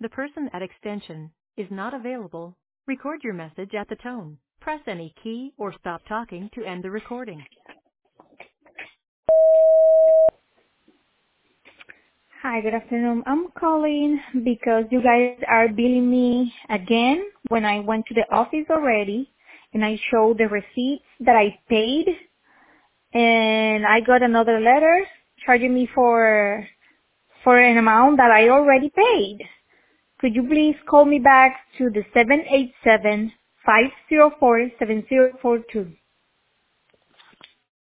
The person at extension is not available. Record your message at the tone. Press any key or stop talking to end the recording. Hi, good afternoon. I'm calling because you guys are billing me again when I went to the office already and I showed the receipts that I paid, and I got another letter charging me for an amount that I already paid. Could you please call me back to the 787-504-7042?